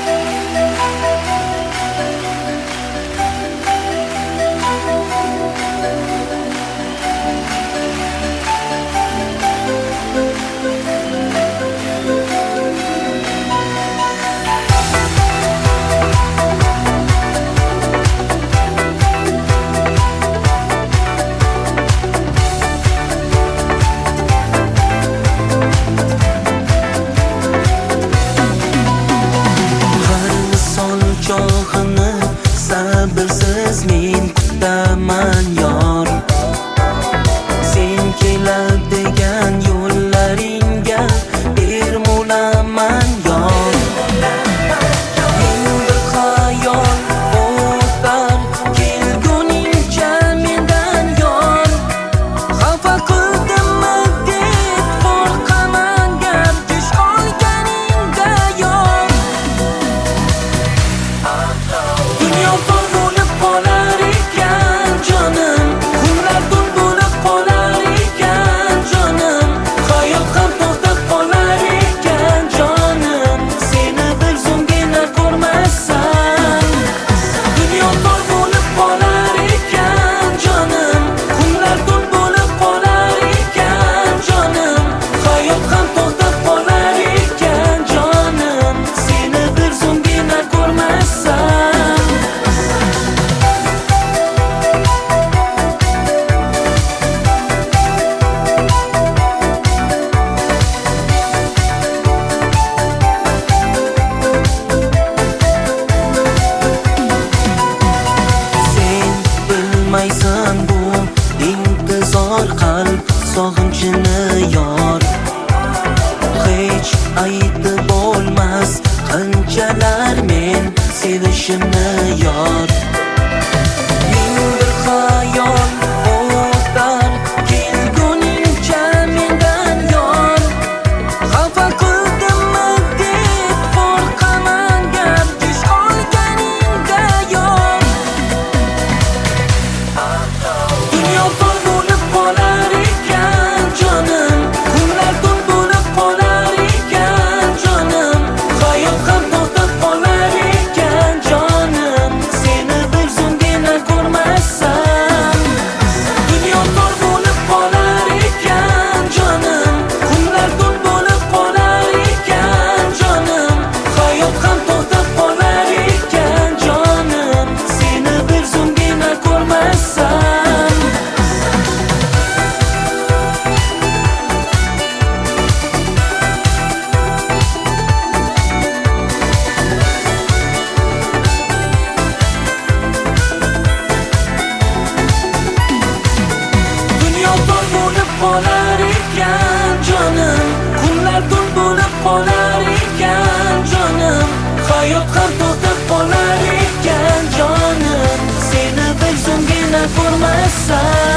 Cho'g'ini sabrsiz men kutaman yor. Sen keladigan yo'llaringga bermulaman yor. Men bir xayol o'tar kelguningcha mendan yor. Xafa qildimmi deb qo'rqaman gardish olganingda yor. Dunyo to'l bo'lib qolar ekan jonim, kunlar to'l bo'lib qolar ekan jonim, hayot ham to'xtab qolar ekan jonim, seni bir zumgina ko'rmasam. Dunyo to'l bo'lib qolar ekan jonim, kunlar to'l bo'lib qolar ekan jonim, hayot ham to'xtab qolar ekan jonim, seni bir zumgina ko'rmasam. Sen bilmaysan bu intizor qalb sog'inchini yor. Hech aytib bo'lmas qanchalar men sevishimni yor. Men bir xayol o'tar kelguningcha mendan yor. Xafa qildimmi deb qo'rqaman gardish olganingda yor. Dunyo to'l bo'lib qolar ekan jonim, kunlar to'l bo'lib qolar ekan jonim, hayot ham to'xtab qolar ekan jonim, seni bir zumgina ko'rmasam. Dunyo to'l bo'lib qolar ekan jonim, kunlar to'l bo'lib qolar ekan jonim, hayot ham to'xtab qolar ekan jonim, seni bir zumgina ko'rmasam. Dunyo to'l bo'lib qolar ekan jonim, kunlar to'l bo'lib qolar ekan jonim, hayot ham to'xtab qolar ekan jonim, seni bir zumgina ko'rmasam.